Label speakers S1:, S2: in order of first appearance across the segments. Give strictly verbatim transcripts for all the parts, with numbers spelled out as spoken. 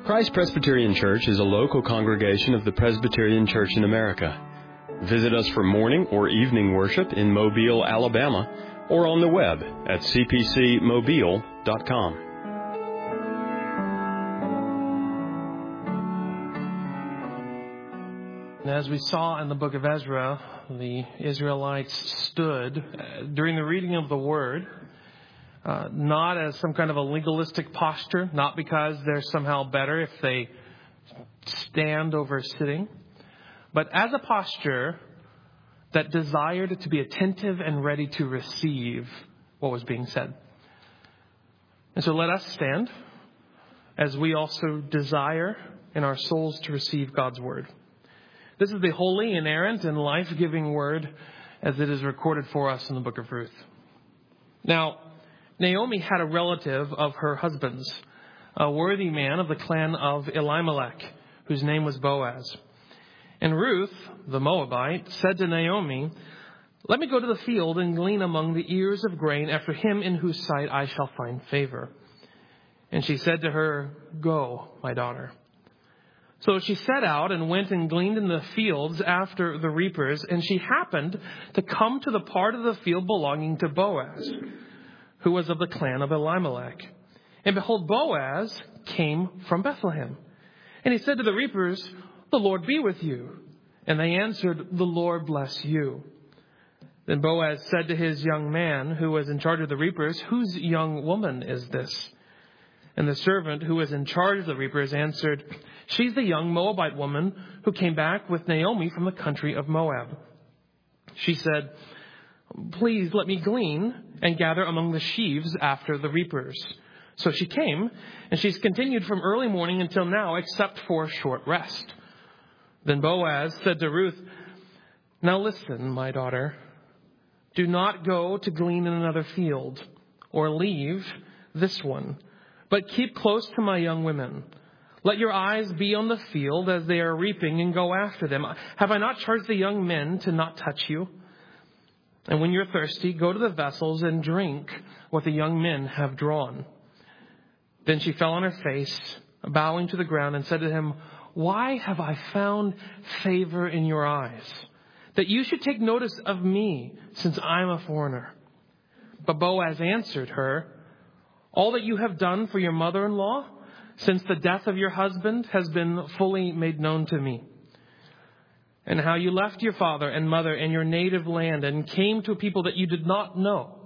S1: Christ Presbyterian Church is a local congregation of the Presbyterian Church in America. Visit us for morning or evening worship in Mobile, Alabama, or on the web at c p c mobile dot com.
S2: And as we saw in the book of Ezra, the Israelites stood uh, during the reading of the Word, uh, not as some kind of a legalistic posture, not because they're somehow better if they stand over sitting, but as a posture that desired to be attentive and ready to receive what was being said. And so let us stand as we also desire in our souls to receive God's Word. This is the holy, inerrant, and life-giving Word as it is recorded for us in the book of Ruth. Now, Naomi had a relative of her husband's, a worthy man of the clan of Elimelech, whose name was Boaz. And Ruth, the Moabite, said to Naomi, "Let me go to the field and glean among the ears of grain after him in whose sight I shall find favor." And she said to her, "Go, my daughter." So she set out and went and gleaned in the fields after the reapers, and she happened to come to the part of the field belonging to Boaz, who was of the clan of Elimelech. And behold, Boaz came from Bethlehem. And he said to the reapers, "The Lord be with you." And they answered, "The Lord bless you." Then Boaz said to his young man who was in charge of the reapers, "Whose young woman is this?" And the servant who was in charge of the reapers answered, "She's the young Moabite woman who came back with Naomi from the country of Moab." She said, "Please let me glean and gather among the sheaves after the reapers." So she came, and she's continued from early morning until now, except for a short rest. Then Boaz said to Ruth, "Now listen, my daughter, do not go to glean in another field or leave this one, but keep close to my young women. Let your eyes be on the field as they are reaping and go after them. Have I not charged the young men to not touch you? And when you're thirsty, go to the vessels and drink what the young men have drawn." Then she fell on her face, bowing to the ground, and said to him, "Why have I found favor in your eyes, that you should take notice of me, since I am a foreigner?" But Boaz answered her, "All that you have done for your mother-in-law since the death of your husband has been fully made known to me. And how you left your father and mother and your native land and came to a people that you did not know.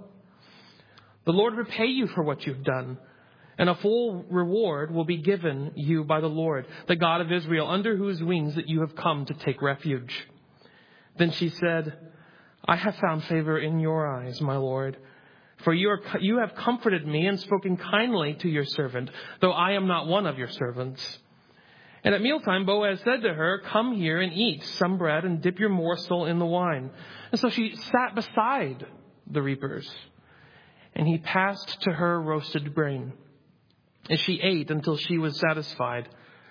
S2: The Lord repay you for what you've done, and a full reward will be given you by the Lord, the God of Israel, under whose wings that you have come to take refuge." Then she said, "I have found favor in your eyes, my Lord, for you, are, you have comforted me and spoken kindly to your servant, though I am not one of your servants." And at mealtime, Boaz said to her, "Come here and eat some bread and dip your morsel in the wine." And so she sat beside the reapers, and he passed to her roasted grain. And she ate until she was satisfied,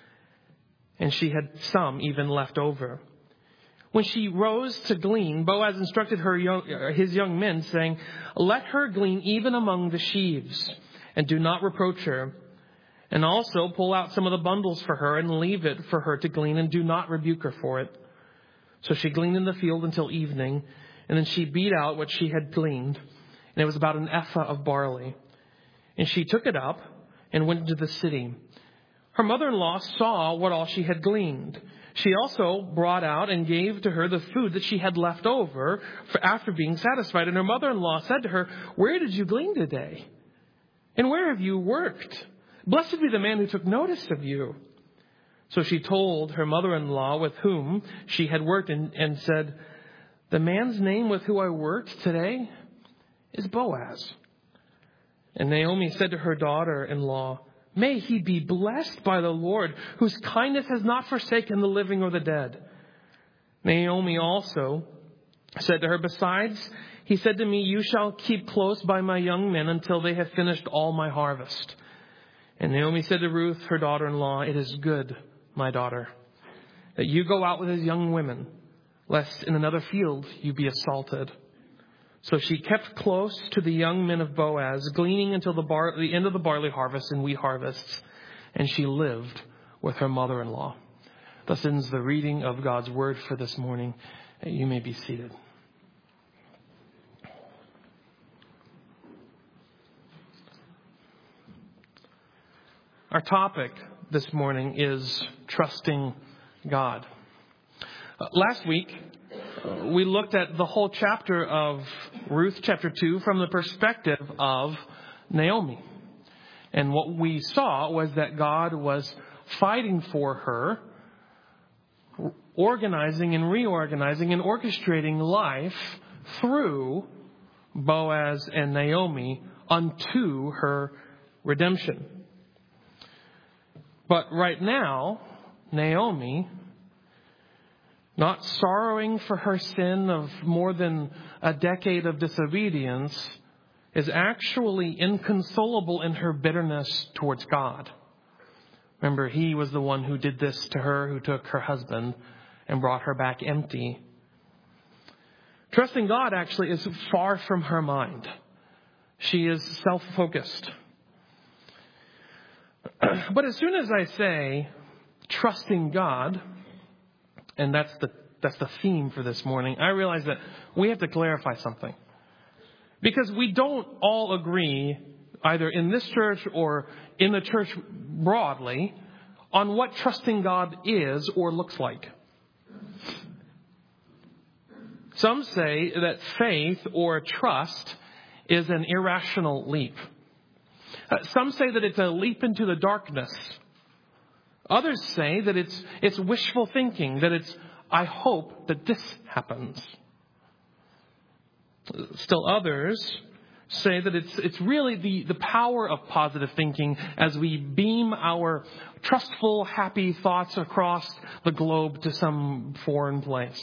S2: and she had some even left over. When she rose to glean, Boaz instructed her young, his young men, saying, "Let her glean even among the sheaves, and do not reproach her. And also pull out some of the bundles for her and leave it for her to glean, and do not rebuke her for it." So she gleaned in the field until evening, and then she beat out what she had gleaned, and it was about an ephah of barley. And she took it up and went into the city. Her mother-in-law saw what all she had gleaned. She also brought out and gave to her the food that she had left over for after being satisfied. And her mother-in-law said to her, "Where did you glean today? And where have you worked? Blessed be the man who took notice of you." So she told her mother-in-law with whom she had worked and, and said, "The man's name with whom I worked today is Boaz." And Naomi said to her daughter-in-law, "May he be blessed by the Lord, whose kindness has not forsaken the living or the dead." Naomi also said to her, "Besides, he said to me, 'You shall keep close by my young men until they have finished all my harvest.'" And Naomi said to Ruth, her daughter-in-law, "It is good, my daughter, that you go out with his young women, lest in another field you be assaulted." So she kept close to the young men of Boaz, gleaning until the, bar, the end of the barley harvest and wheat harvests, and she lived with her mother-in-law. Thus ends the reading of God's word for this morning. You may be seated. Our topic this morning is trusting God. Uh, last week, uh, we looked at the whole chapter of Ruth chapter two from the perspective of Naomi. And what we saw was that God was fighting for her, organizing and reorganizing and orchestrating life through Boaz and Naomi unto her redemption. But right now, Naomi, not sorrowing for her sin of more than a decade of disobedience, is actually inconsolable in her bitterness towards God. Remember, he was the one who did this to her, who took her husband and brought her back empty. Trusting God actually is far from her mind. She is self-focused. But as soon as I say trusting God, and that's the that's the theme for this morning, I realize that we have to clarify something. Because we don't all agree, either in this church or in the church broadly, on what trusting God is or looks like. Some say that faith or trust is an irrational leap. Uh, some say that it's a leap into the darkness. Others say that it's it's wishful thinking, that it's, I hope that this happens. Still others say that it's it's really the, the power of positive thinking as we beam our trustful, happy thoughts across the globe to some foreign place.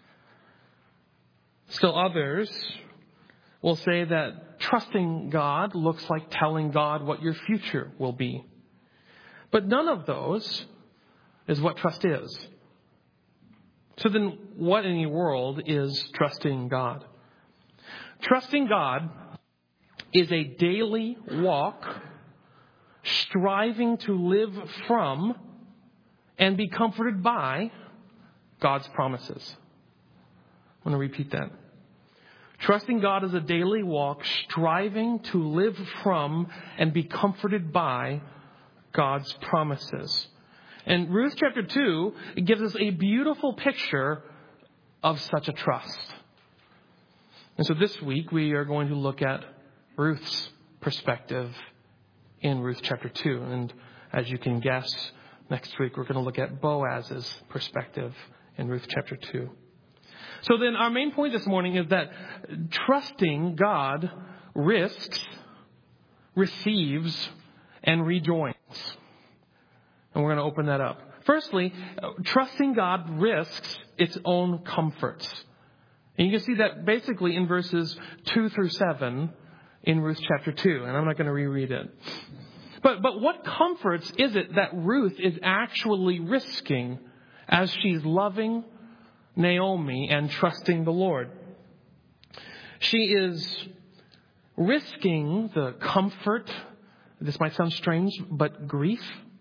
S2: Still others will say that trusting God looks like telling God what your future will be. But none of those is what trust is. So then what in the world is trusting God? Trusting God is a daily walk, striving to live from and be comforted by God's promises. I want to repeat that. Trusting God is a daily walk, striving to live from and be comforted by God's promises. And Ruth chapter two gives us a beautiful picture of such a trust. And so this week we are going to look at Ruth's perspective in Ruth chapter two. And as you can guess, next week we're going to look at Boaz's perspective in Ruth chapter two. So then our main point this morning is that trusting God risks, receives, and rejoins. And we're going to open that up. Firstly, trusting God risks its own comforts. And you can see that basically in verses two through seven in Ruth chapter two. And I'm not going to reread it. But, but what comforts is it that Ruth is actually risking as she's loving Naomi and trusting the Lord? She is risking the comfort, this might sound strange, but grief.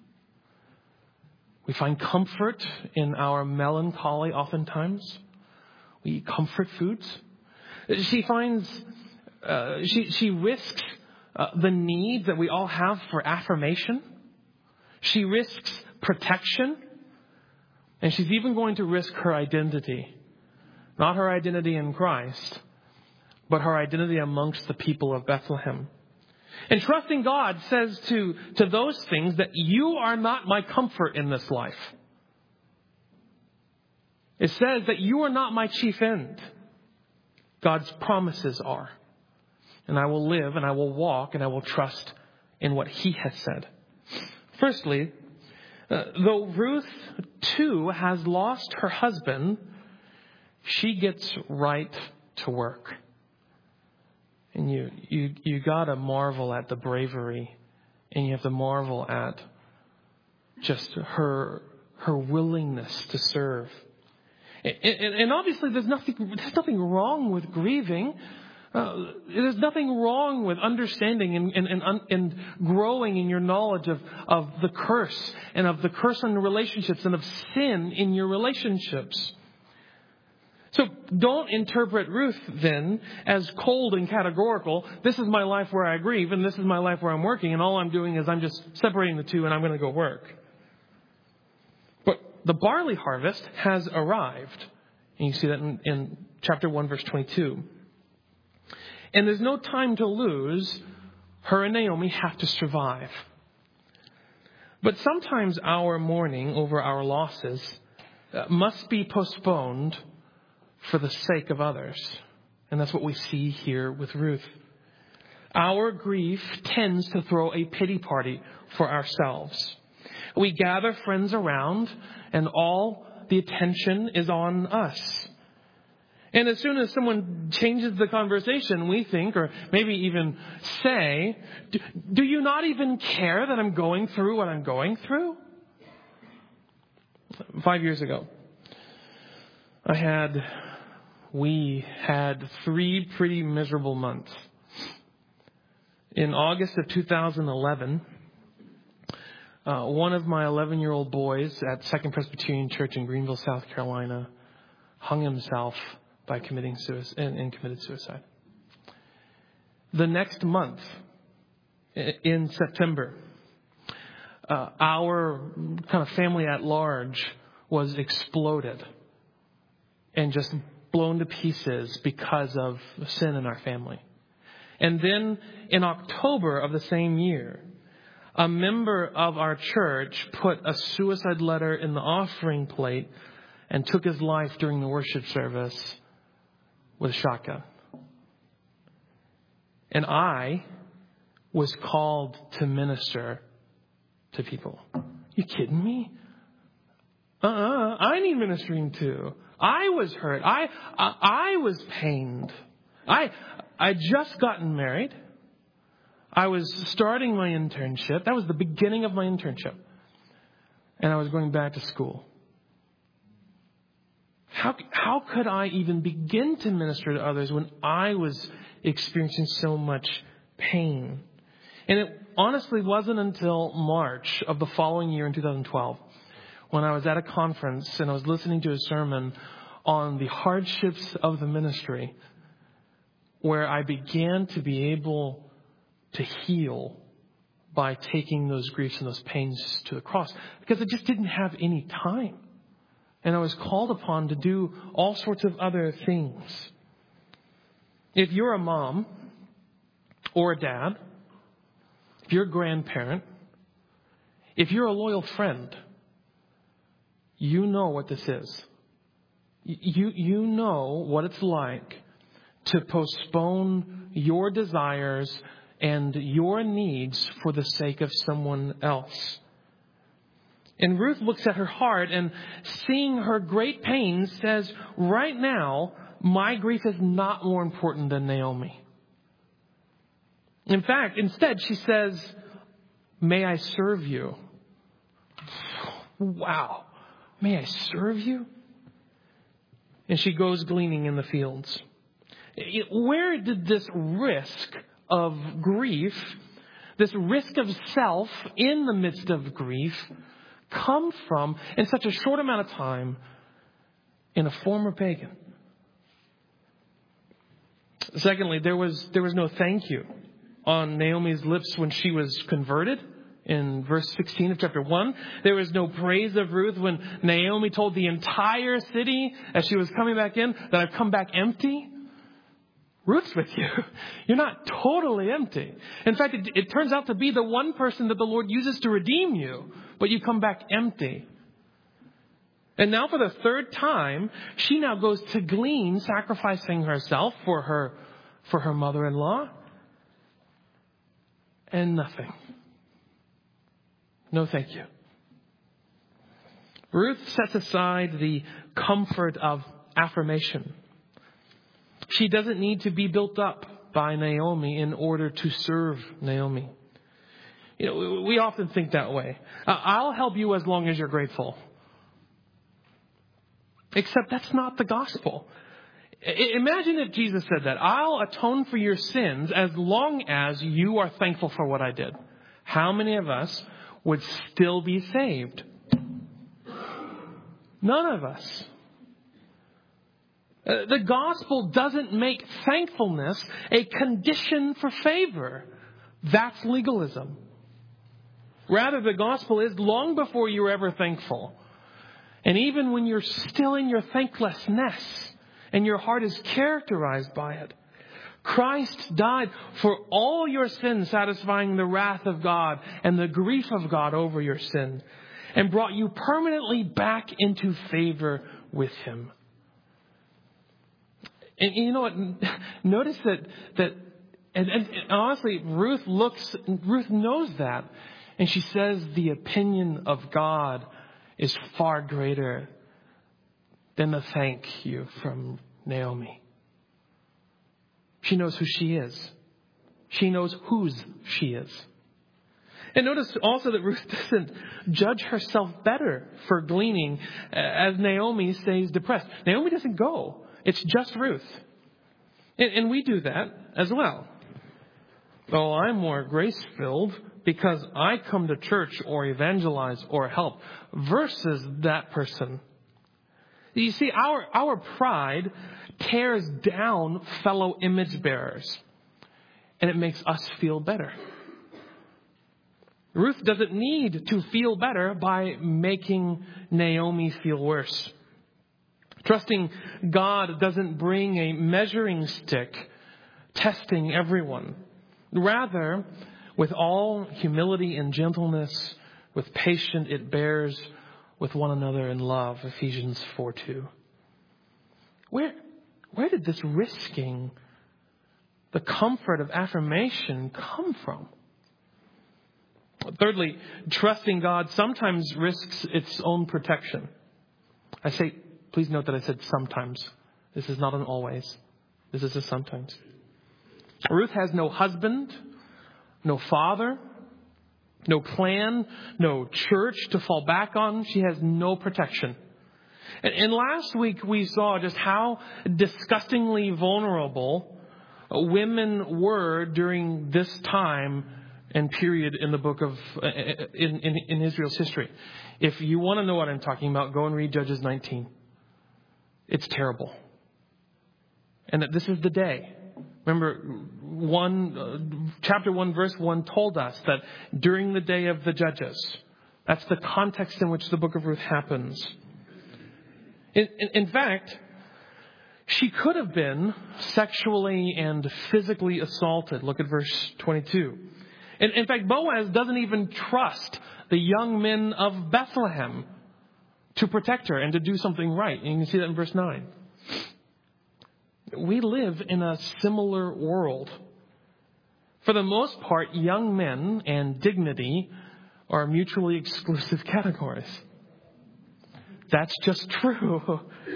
S2: We find comfort in our melancholy oftentimes. We eat comfort foods. She finds, uh, she, she risks uh, the need that we all have for affirmation. She risks protection. And she's even going to risk her identity. Not her identity in Christ, but her identity amongst the people of Bethlehem. And trusting God says to, to those things that you are not my comfort in this life. It says that you are not my chief end. God's promises are. And I will live and I will walk and I will trust in what He has said. Firstly, uh, though Ruth too has lost her husband, she gets right to work. And you, you, you gotta marvel at the bravery, and you have to marvel at just her, her willingness to serve. And, and, and obviously there's nothing, there's nothing wrong with grieving. Uh, there's nothing wrong with understanding and, and, and, and growing in your knowledge of, of the curse and of the curse on relationships and of sin in your relationships. So don't interpret Ruth then as cold and categorical. This is my life where I grieve and this is my life where I'm working, and all I'm doing is I'm just separating the two and I'm going to go work. But the barley harvest has arrived. And you see that in, in chapter one, verse twenty-two. And there's no time to lose. Her and Naomi have to survive. But sometimes our mourning over our losses must be postponed for the sake of others. And that's what we see here with Ruth. Our grief tends to throw a pity party for ourselves. We gather friends around and all the attention is on us. And as soon as someone changes the conversation, we think, or maybe even say, do, do you not even care that I'm going through what I'm going through? Five years ago, I had, we had three pretty miserable months. In August of two thousand eleven, uh, one of my eleven-year-old boys at Second Presbyterian Church in Greenville, South Carolina, hung himself by committing suicide and, and committed suicide. The next month, in September, uh, our kind of family at large was exploded and just blown to pieces because of sin in our family. And then in October of the same year, a member of our church put a suicide letter in the offering plate and took his life during the worship service with a shotgun. And I was called to minister to people. You kidding me? Uh-uh. I need ministering too. I was hurt. I, I I was pained. I I just gotten married. I was starting my internship. That was the beginning of my internship. And I was going back to school. How how could I even begin to minister to others when I was experiencing so much pain? And it honestly wasn't until March of the following year in two thousand twelve when I was at a conference and I was listening to a sermon on the hardships of the ministry where I began to be able to heal by taking those griefs and those pains to the cross, because I just didn't have any time. And I was called upon to do all sorts of other things. If you're a mom or a dad, if you're a grandparent, if you're a loyal friend, you know what this is. You, you know what it's like to postpone your desires and your needs for the sake of someone else. And Ruth looks at her heart and, seeing her great pain, says, right now, my grief is not more important than Naomi. In fact, instead, she says, may I serve you? Wow. May I serve you? And she goes gleaning in the fields. Where did this risk of grief, this risk of self in the midst of grief, come from in such a short amount of time in a former pagan? Secondly, there was there was no thank you on Naomi's lips when she was converted. In verse sixteen of chapter one, there was no praise of Ruth when Naomi told the entire city as she was coming back in that I've come back empty. Ruth's with you. You're not totally empty. In fact, it, it turns out to be the one person that the Lord uses to redeem you, but you come back empty. And now for the third time, she now goes to glean, sacrificing herself for her, for her mother-in-law. And nothing. No, thank you. Ruth sets aside the comfort of affirmation. She doesn't need to be built up by Naomi in order to serve Naomi. You know, we often think that way. Uh, I'll help you as long as you're grateful. Except that's not the gospel. Imagine if Jesus said that. I'll atone for your sins as long as you are thankful for what I did. How many of us would still be saved? None of us. Uh, the gospel doesn't make thankfulness a condition for favor. That's legalism. Rather, the gospel is long before you're ever thankful. And even when you're still in your thanklessness and your heart is characterized by it, Christ died for all your sins, satisfying the wrath of God and the grief of God over your sin, and brought you permanently back into favor with Him. And you know what? Notice that, that and, and honestly, Ruth looks, Ruth knows that. And she says the opinion of God is far greater than the thank you from Naomi. She knows who she is. She knows whose she is. And notice also that Ruth doesn't judge herself better for gleaning as Naomi stays depressed. Naomi doesn't go. It's just Ruth. And, and we do that as well. Oh, I'm more grace-filled because I come to church or evangelize or help versus that person. You see, our, our pride tears down fellow image bearers, and it makes us feel better. Ruth doesn't need to feel better by making Naomi feel worse. Trusting God doesn't bring a measuring stick testing everyone. Rather, with all humility and gentleness, with patience it bears with one another in love. Ephesians four two. Where, where did this risking the comfort of affirmation come from? Thirdly, trusting God sometimes risks its own protection. I say, please note that I said sometimes. This is not an always. This is a sometimes. Ruth has no husband, no father, no plan, no church to fall back on. She has no protection. And, and last week we saw just how disgustingly vulnerable women were during this time and period in the book of, in, in, in Israel's history. If you want to know what I'm talking about, go and read Judges nineteen. It's terrible. And that this is the day. Remember, one uh, chapter one, verse one told us that during the day of the judges, that's the context in which the book of Ruth happens. In, in, in fact, she could have been sexually and physically assaulted. Look at verse twenty-two. In, in fact, Boaz doesn't even trust the young men of Bethlehem to protect her and to do something right. And you can see that in verse nine. We live in a similar world. For the most part, young men and dignity are mutually exclusive categories. That's just true.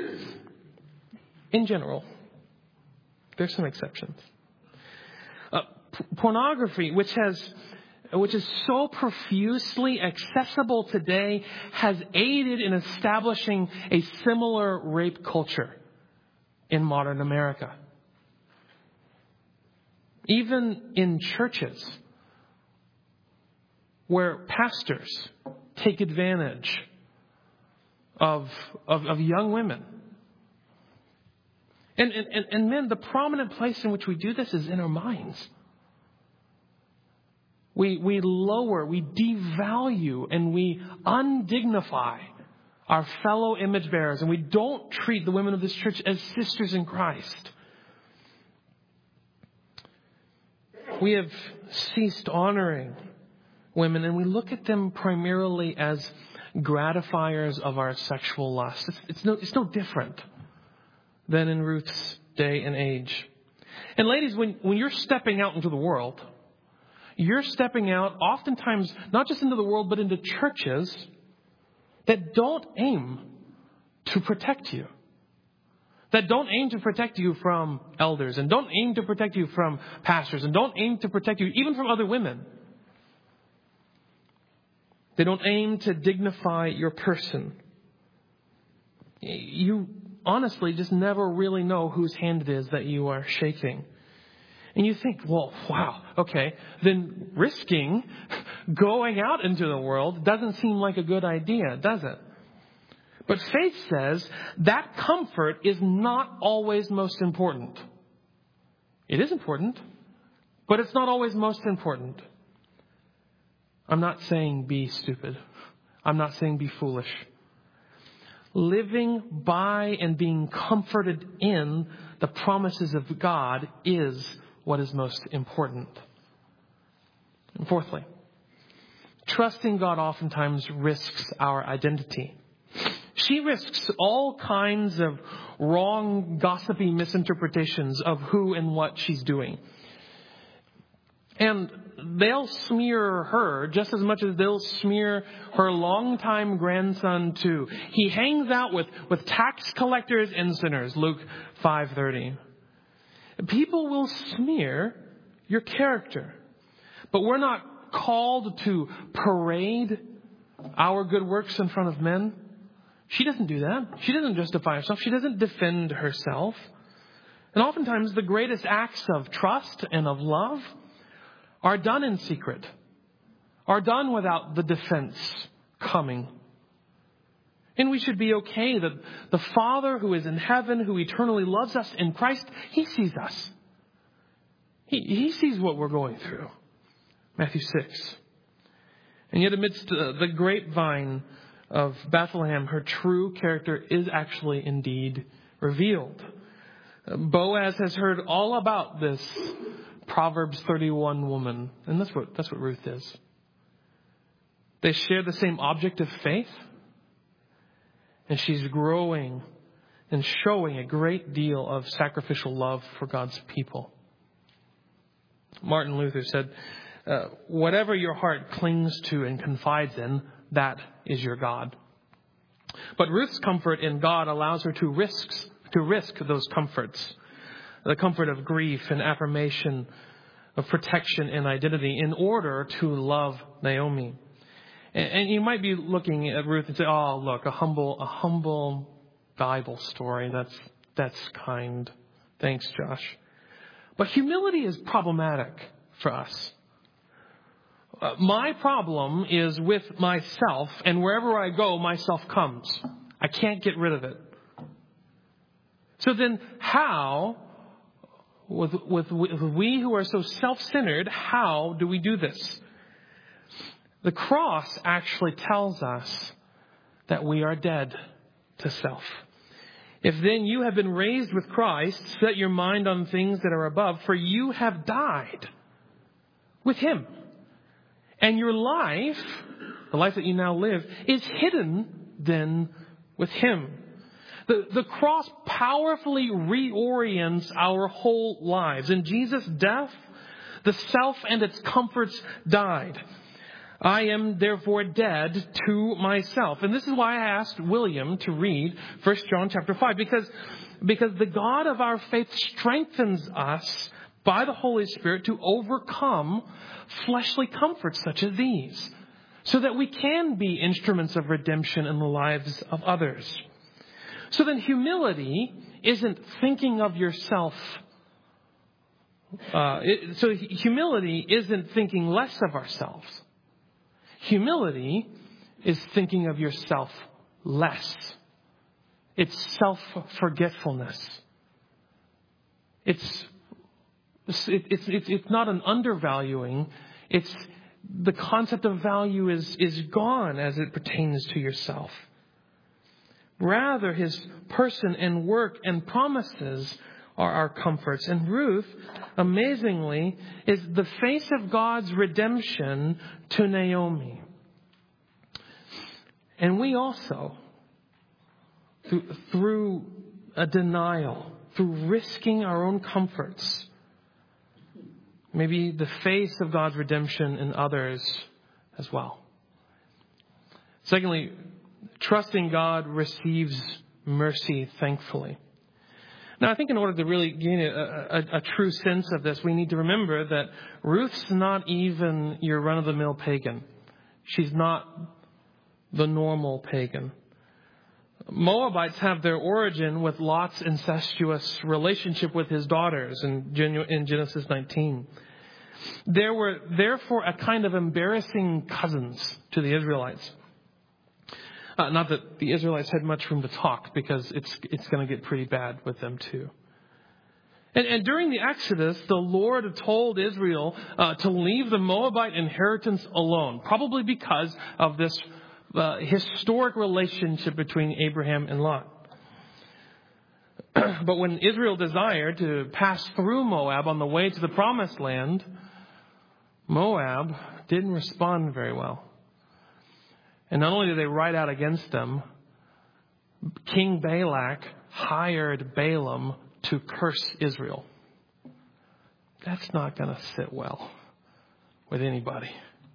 S2: In general, there's some exceptions. Uh, p- pornography, which has, which is so profusely accessible today, has aided in establishing a similar rape culture in modern America. Even in churches where pastors take advantage of, of, of young women. And, and, and men, the prominent place in which we do this is in our minds. We, we lower, we devalue, and we undignify our fellow image bearers, and we don't treat the women of this church as sisters in Christ. We have ceased honoring women, and we look at them primarily as gratifiers of our sexual lust. It's, it's no, it's no different than in Ruth's day and age. And ladies, when, when you're stepping out into the world, you're stepping out oftentimes not just into the world, but into churches that don't aim to protect you. That don't aim to protect you from elders, and don't aim to protect you from pastors, and don't aim to protect you even from other women. They don't aim to dignify your person. You, honestly just never really know whose hand it is that you are shaking. And you think, well, wow, okay, then risking going out into the world doesn't seem like a good idea, does it? But faith says that comfort is not always most important. It is important, but it's not always most important. I'm not saying be stupid. I'm not saying be foolish. Living by and being comforted in the promises of God is what is most important. And fourthly, trusting God oftentimes risks our identity. She risks all kinds of wrong, gossipy misinterpretations of who and what she's doing. And they'll smear her just as much as they'll smear her longtime grandson too. He hangs out with, with tax collectors and sinners, Luke five thirty. People will smear your character. But we're not called to parade our good works in front of men. She doesn't do that. She doesn't justify herself. She doesn't defend herself. And oftentimes the greatest acts of trust and of love are done in secret, are done without the defense coming. And we should be okay that the Father who is in heaven, who eternally loves us in Christ, He sees us. He, he sees what we're going through. Matthew six. And yet amidst uh, the grapevine of Bethlehem, her true character is actually indeed revealed. Boaz has heard all about this Proverbs thirty-one woman. And that's what, that's what Ruth is. They share the same object of faith. And she's growing and showing a great deal of sacrificial love for God's people. Martin Luther said, uh, whatever your heart clings to and confides in, that is your God. But Ruth's comfort in God allows her to risk, to risk those comforts. The comfort of grief and affirmation, of protection and identity in order to love Naomi. And, and you might be looking at Ruth and say, oh, look, a humble, a humble Bible story. That's, that's kind. Thanks, Josh. But humility is problematic for us. Uh, my problem is with myself, and wherever I go, myself comes. I can't get rid of it. So then how, with, with, with we who are so self-centered, how do we do this? The cross actually tells us that we are dead to self. If then you have been raised with Christ, set your mind on things that are above, for you have died with Him. And your life, the life that you now live, is hidden then with Him. The, the cross powerfully reorients our whole lives. In Jesus' death, the self and its comforts died. I am therefore dead to myself. And this is why I asked William to read First John chapter five, because, because the God of our faith strengthens us by the Holy Spirit to overcome fleshly comforts such as these, so that we can be instruments of redemption in the lives of others. So then humility isn't thinking of yourself. Uh, it, so humility isn't thinking less of ourselves. Humility is thinking of yourself less. It's self-forgetfulness. It's It's, it's, it's, it's not an undervaluing. It's the concept of value is, is gone as it pertains to yourself. Rather, His person and work and promises are our comforts. And Ruth, amazingly, is the face of God's redemption to Naomi. And we also, through, through a denial, through risking our own comforts, maybe the face of God's redemption in others as well. Secondly, trusting God receives mercy thankfully. Now, I think in order to really gain a, a, a true sense of this, we need to remember that Ruth's not even your run-of-the-mill pagan. She's not the normal pagan. Moabites have their origin with Lot's incestuous relationship with his daughters in Genesis nineteen. There were therefore a kind of embarrassing cousins to the Israelites. Uh, not that the Israelites had much room to talk, because it's it's going to get pretty bad with them too. And, and during the Exodus, the Lord told Israel uh, to leave the Moabite inheritance alone, probably because of this uh, historic relationship between Abraham and Lot. But when Israel desired to pass through Moab on the way to the Promised Land, Moab didn't respond very well. And not only did they ride out against them, King Balak hired Balaam to curse Israel. That's not going to sit well with anybody.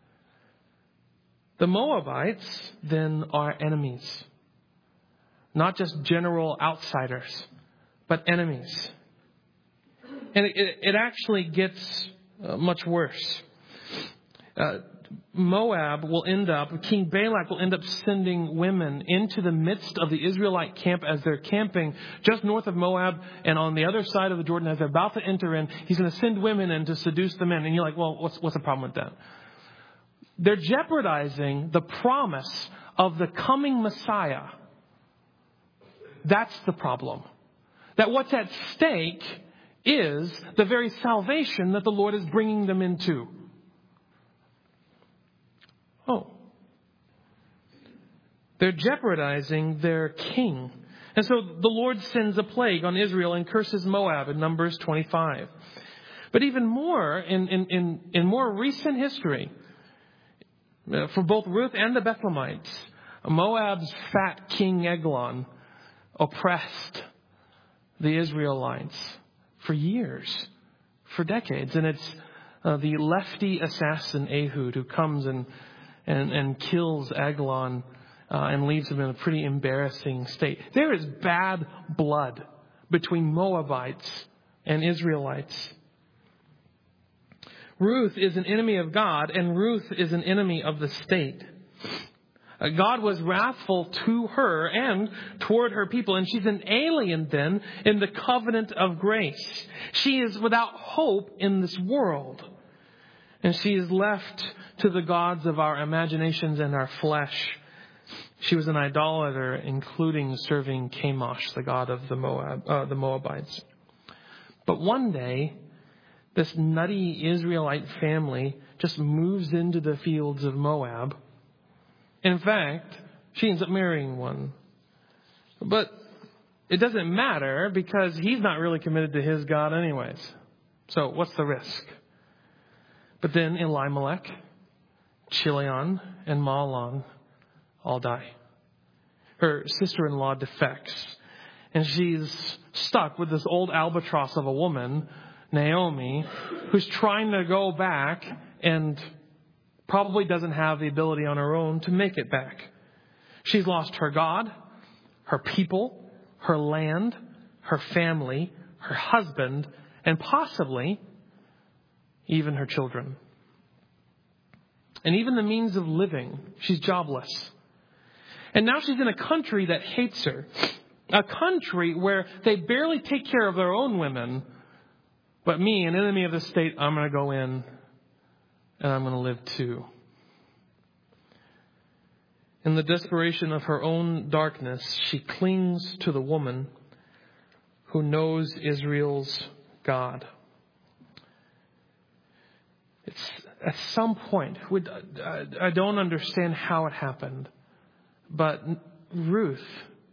S2: The Moabites then are enemies. Not just general outsiders, but enemies. And it, it, it actually gets uh, much worse. Uh, Moab will end up, King Balak will end up sending women into the midst of the Israelite camp as they're camping just north of Moab, and on the other side of the Jordan as they're about to enter in, he's going to send women in to seduce the men. And you're like, well, what's, what's the problem with that? They're jeopardizing the promise of the coming Messiah. That's the problem. That what's at stake is the very salvation that the Lord is bringing them into. Oh. They're jeopardizing their king. And so the Lord sends a plague on Israel and curses Moab in Numbers twenty-five. But even more, in, in, in, in more recent history, for both Ruth and the Bethlehemites, Moab's fat king Eglon oppressed the Israelites for years, for decades. And it's uh, the lefty assassin Ehud who comes and and, and kills Eglon uh, and leaves him in a pretty embarrassing state. There is bad blood between Moabites and Israelites. Ruth is an enemy of God, and Ruth is an enemy of the state. Uh, God was wrathful to her and toward her people, and she's an alien then in the covenant of grace. She is without hope in this world, and she is left to the gods of our imaginations and our flesh. She was an idolater, including serving Chemosh, the god of the Moab, uh, the Moabites. But one day, this nutty Israelite family just moves into the fields of Moab. In fact, she ends up marrying one. But it doesn't matter because he's not really committed to his God anyways. So what's the risk? But then Elimelech, Chilion, and Mahlon all die. Her sister-in-law defects. And she's stuck with this old albatross of a woman, Naomi, who's trying to go back and probably doesn't have the ability on her own to make it back. She's lost her God, her people, her land, her family, her husband, and possibly even her children. And even the means of living. She's jobless. And now she's in a country that hates her. A country where they barely take care of their own women. But me, an enemy of the state, I'm going to go in and I'm going to live too. In the desperation of her own darkness, she clings to the woman who knows Israel's God. It's at some point, I don't understand how it happened, but Ruth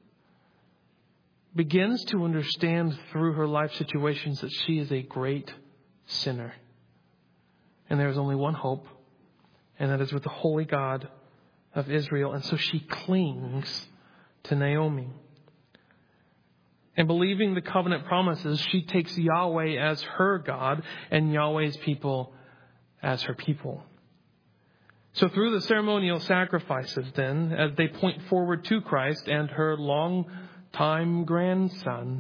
S2: begins to understand through her life situations that she is a great sinner. And there is only one hope, and that is with the holy God of Israel. And so she clings to Naomi. And believing the covenant promises, she takes Yahweh as her God and Yahweh's people as her people. So through the ceremonial sacrifices then, as they point forward to Christ and her long-time grandson,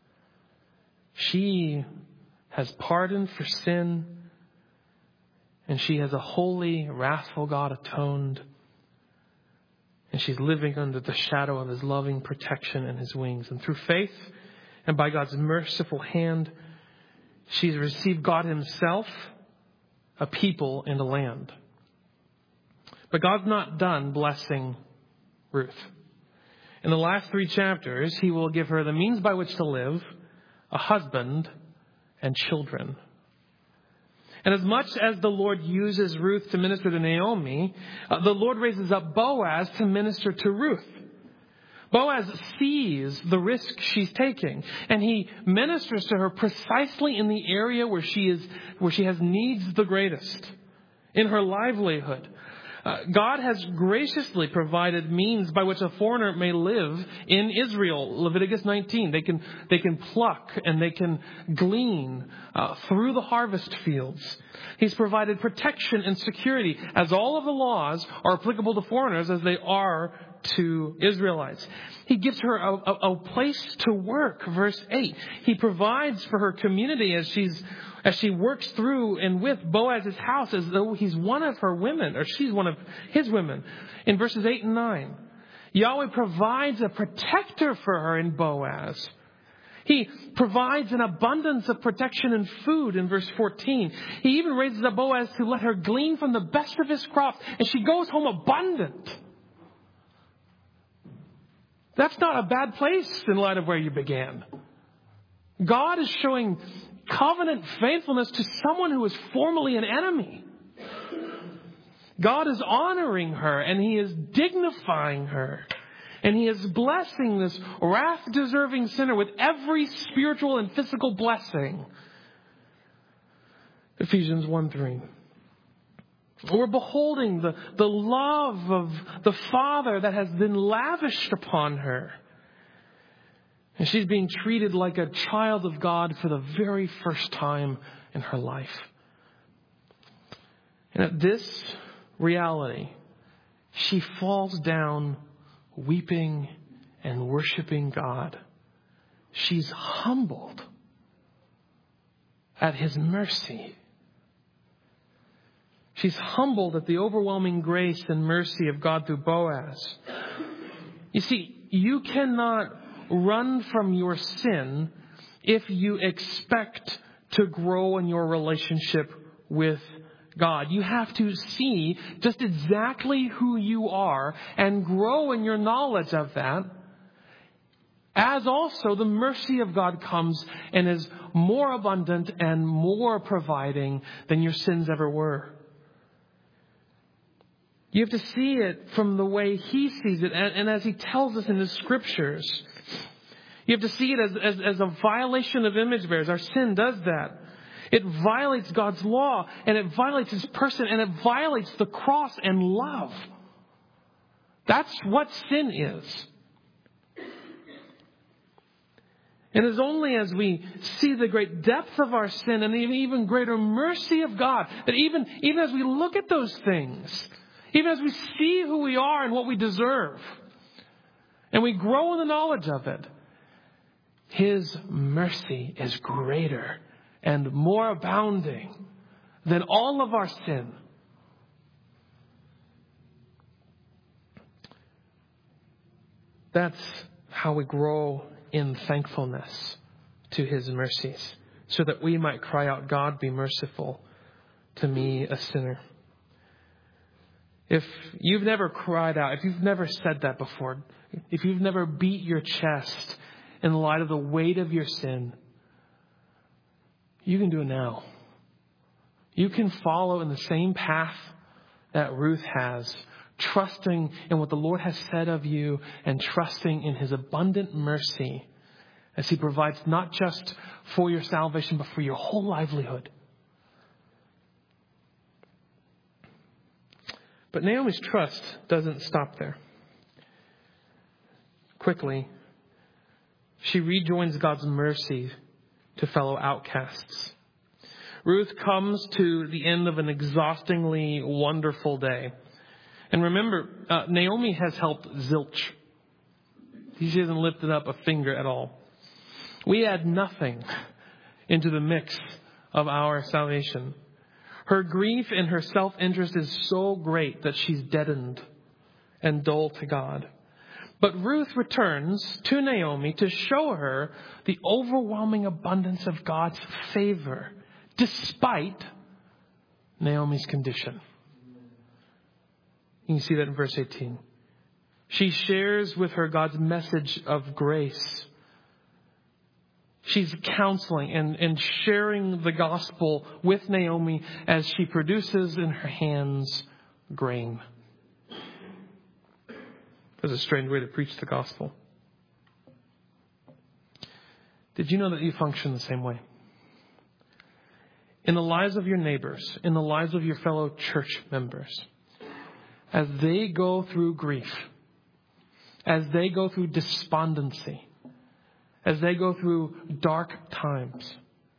S2: she has pardon for sin, and she has a holy, wrathful God atoned, And she's living under the shadow of his loving protection and his wings. And through faith and by God's merciful hand, she's received God himself, a people, and a land. But God's not done blessing Ruth. In the last three chapters, he will give her the means by which to live, a husband, and children. And as much as the Lord uses Ruth to minister to Naomi, uh, the Lord raises up Boaz to minister to Ruth. Boaz sees the risk she's taking, and he ministers to her precisely in the area where she is, where she has needs the greatest, in her livelihood. Uh, God has graciously provided means by which a foreigner may live in Israel. Leviticus nineteen. They can they can pluck and they can glean uh, through the harvest fields. He's provided protection and security, as all of the laws are applicable to foreigners as they are to Israelites. He gives her a, a, a place to work. Verse eight. He provides for her community as she's as she works through and with Boaz's house, as though he's one of her women, or she's one of his women. In verses eight and nine, Yahweh provides a protector for her in Boaz. He provides an abundance of protection and food in verse fourteen. He even raises up Boaz to let her glean from the best of his crops, and she goes home abundant. That's not a bad place in light of where you began. God is showing covenant faithfulness to someone who was formerly an enemy. God is honoring her, and he is dignifying her. And he is blessing this wrath-deserving sinner with every spiritual and physical blessing. Ephesians one three. We're beholding the, the love of the Father that has been lavished upon her. And she's being treated like a child of God for the very first time in her life. And at this reality, she falls down weeping and worshiping God. She's humbled at his mercy. She's humbled at the overwhelming grace and mercy of God through Boaz. You see, you cannot run from your sin if you expect to grow in your relationship with God. You have to see just exactly who you are and grow in your knowledge of that. As also the mercy of God comes and is more abundant and more providing than your sins ever were. You have to see it from the way he sees it, and, and as he tells us in the scriptures. You have to see it as, as, as a violation of image bearers. Our sin does that. It violates God's law, and it violates his person, and it violates the cross and love. That's what sin is. And it's only as we see the great depth of our sin and the even greater mercy of God that even, even as we look at those things, even as we see who we are and what we deserve, and we grow in the knowledge of it, his mercy is greater and more abounding than all of our sin. That's how we grow in thankfulness to his mercies, so that we might cry out, God, be merciful to me, a sinner. If you've never cried out, if you've never said that before, if you've never beat your chest in light of the weight of your sin, you can do it now. You can follow in the same path that Ruth has, trusting in what the Lord has said of you and trusting in his abundant mercy as he provides not just for your salvation, but for your whole livelihood. But Naomi's trust doesn't stop there. Quickly, she rejoins God's mercy to fellow outcasts. Ruth comes to the end of an exhaustingly wonderful day. And remember, uh, Naomi has helped zilch. She hasn't lifted up a finger at all. We add nothing into the mix of our salvation. Her grief and her self-interest is so great that she's deadened and dull to God. But Ruth returns to Naomi to show her the overwhelming abundance of God's favor, despite Naomi's condition. You can see that in verse eighteen. She shares with her God's message of grace. She's counseling and, and sharing the gospel with Naomi as she produces in her hands grain. That's a strange way to preach the gospel. Did you know that you function the same way? In the lives of your neighbors, in the lives of your fellow church members, as they go through grief, as they go through despondency, as they go through dark times,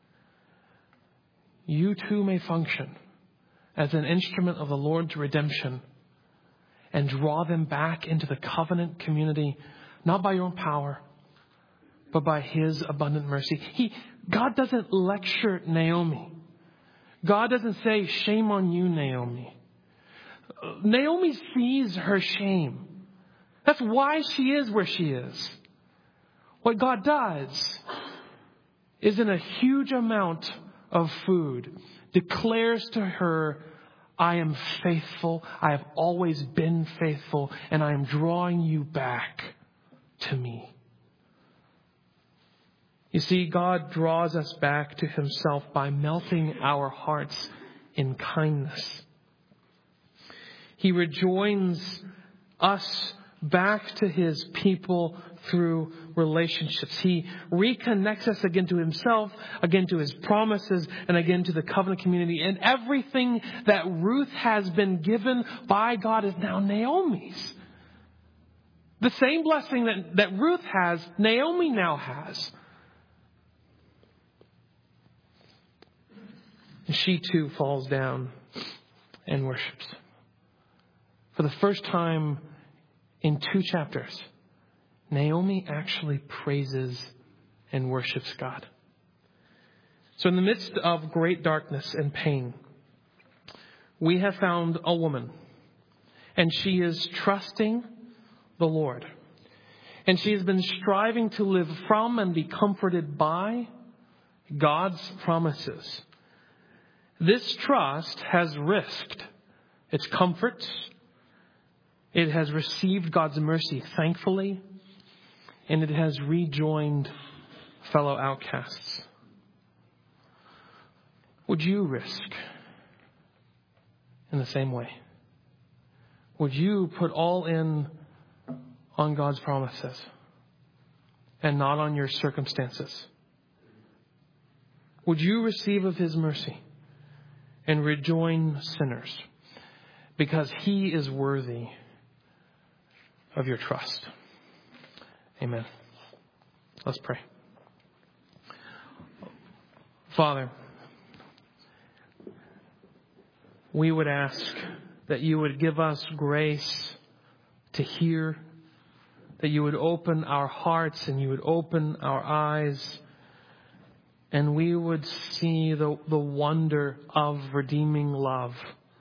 S2: you too may function as an instrument of the Lord's redemption and draw them back into the covenant community, not by your own power, but by His abundant mercy. He, God doesn't lecture Naomi. God doesn't say, shame on you, Naomi. Naomi sees her shame. That's why she is where she is. What God does is, in a huge amount of food, declares to her, I am faithful. I have always been faithful, and I am drawing you back to me. You see, God draws us back to Himself by melting our hearts in kindness. He rejoins us back to His people through relationships. He reconnects us again to Himself, again to His promises, and again to the covenant community. And everything that Ruth has been given by God is now Naomi's. The same blessing that, that Ruth has, Naomi now has. And she too falls down and worships. For the first time in two chapters, Naomi actually praises and worships God. So in the midst of great darkness and pain, we have found a woman, and she is trusting the Lord. And she has been striving to live from and be comforted by God's promises. This trust has risked its comforts. It has received God's mercy thankfully, and it has rejoined fellow outcasts. Would you risk in the same way? Would you put all in on God's promises and not on your circumstances? Would you receive of His mercy and rejoin sinners because He is worthy of your trust? Amen. Let's pray. Father, we would ask that you would give us grace to hear, that you would open our hearts and you would open our eyes, and we would see the, the wonder of redeeming love.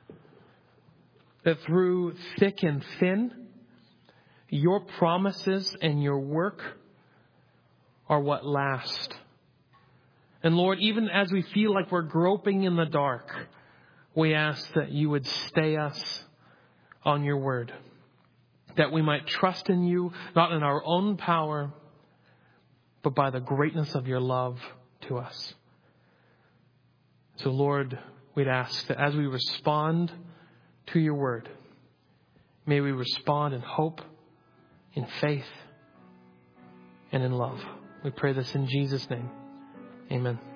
S2: That through thick and thin, your promises and your work are what last. And Lord, even as we feel like we're groping in the dark, we ask that you would stay us on your word. That we might trust in you, not in our own power, but by the greatness of your love to us. So Lord, we'd ask that as we respond to your word, may we respond in hope, in faith, and in love. We pray this in Jesus' name. Amen.